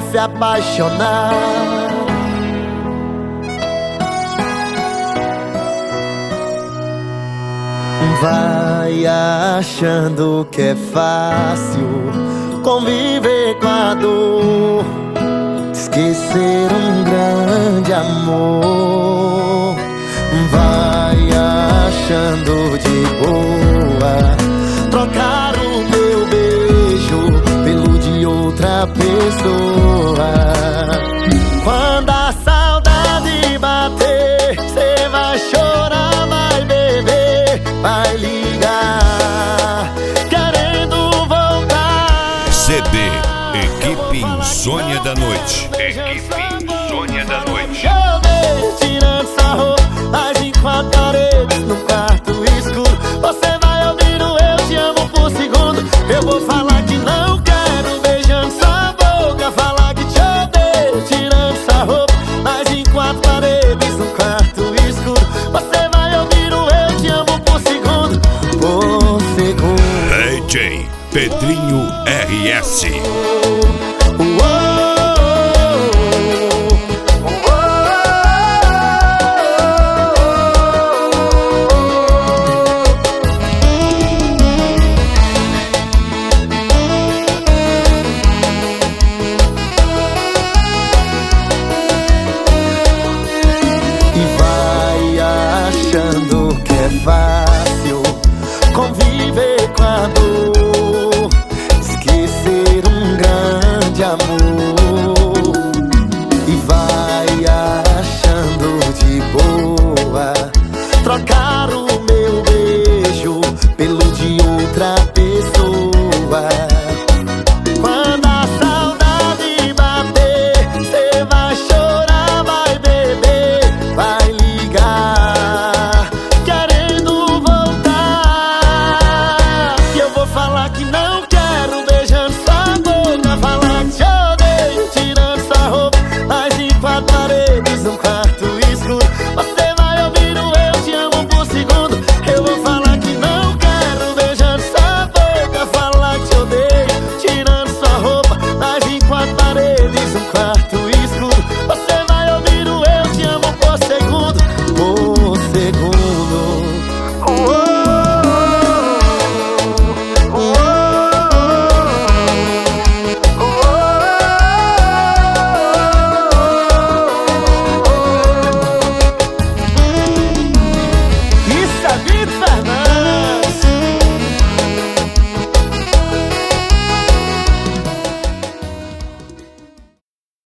vai se apaixonar. Vai achando que é fácil conviver com a dor, esquecer um grande amor. Vai achando de boa trocar o meu beijo pelo de outra pessoa. Quando a saudade bater, cê vai chorar, vai beber, vai ligar, querendo voltar. CD Equipe Insônia da Noite. Equipe Insônia da Noite. Eu vejo tirando essa roupa, mas em quatro paredes, no quarto escuro. Você vai ouvir o eu te amo por segundo. Eu vou falar que não quero, beijando sua boca. Falar que te odeio, tirando essa roupa, mas em quatro paredes, no quarto escuro. Você vai ouvir o eu te amo por segundo. Por segundo. DJ Pedrinho RS. Achando que é fácil conviver com a dor, esquecer um grande amor. E vai achando de boa trocar o meu beijo pelo de outra pessoa.